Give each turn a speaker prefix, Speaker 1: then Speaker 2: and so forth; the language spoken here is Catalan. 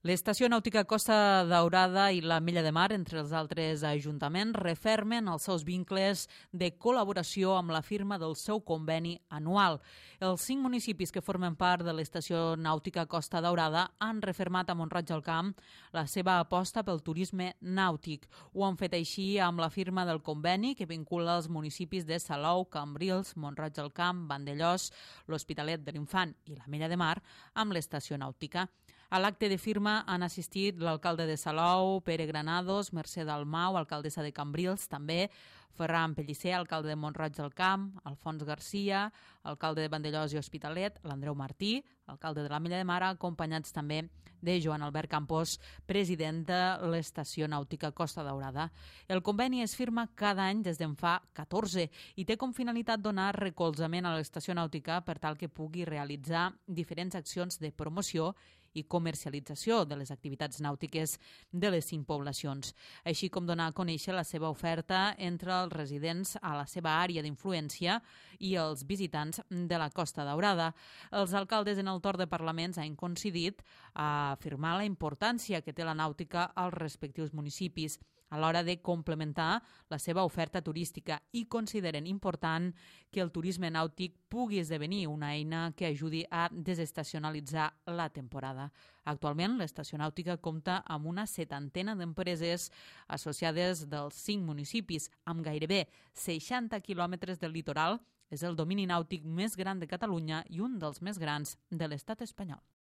Speaker 1: L'Estació Nàutica Costa Daurada i l'Ametlla de Mar, entre els altres ajuntaments, refermen els seus vincles de col·laboració amb la firma del seu conveni anual. Els 5 municipis que formen part de l'Estació Nàutica Costa Daurada han refermat a Mont-roig del Camp la seva aposta pel turisme nàutic. Ho han fet així amb la firma del conveni que vincula els municipis de Salou, Cambrils, Mont-roig del Camp, Vandellòs, l'Hospitalet de l'Infant i l'Ametlla de Mar amb l'Estació Nàutica. A l'acte de firma han assistit l'alcalde de Salou, Pere Granados, Mercè Dalmau, alcaldessa de Cambrils, també Ferran Pellicer, alcalde de Mont-roig del Camp, Alfons Garcia, alcalde de Vandellòs i Hospitalet, l'Andreu Martí, alcalde de l'Ametlla de Mar, acompanyats també de Joan Albert Campos, president de l'Estació Nàutica Costa Daurada. El conveni es firma cada any des d'en fa 14 i té com finalitat donar recolzament a l'Estació Nàutica per tal que pugui realitzar diferents accions de promoció i comercialització de les activitats nàutiques de les 5 poblacions, així com donar a conèixer la seva oferta entre els residents a la seva àrea d'influència i els visitants de la Costa Daurada. Els alcaldes en el torn de parlaments han coincidit a afirmar la importància que té la nàutica als respectius municipis a l'hora de complementar la seva oferta turística i consideren important que el turisme nàutic pugui esdevenir una eina que ajudi a desestacionalitzar la temporada. Actualment, l'Estació Nàutica compta amb una 70 d'empreses associades dels 5 municipis, amb gairebé 60 quilòmetres del litoral. És el domini nàutic més gran de Catalunya i un dels més grans de l'estat espanyol.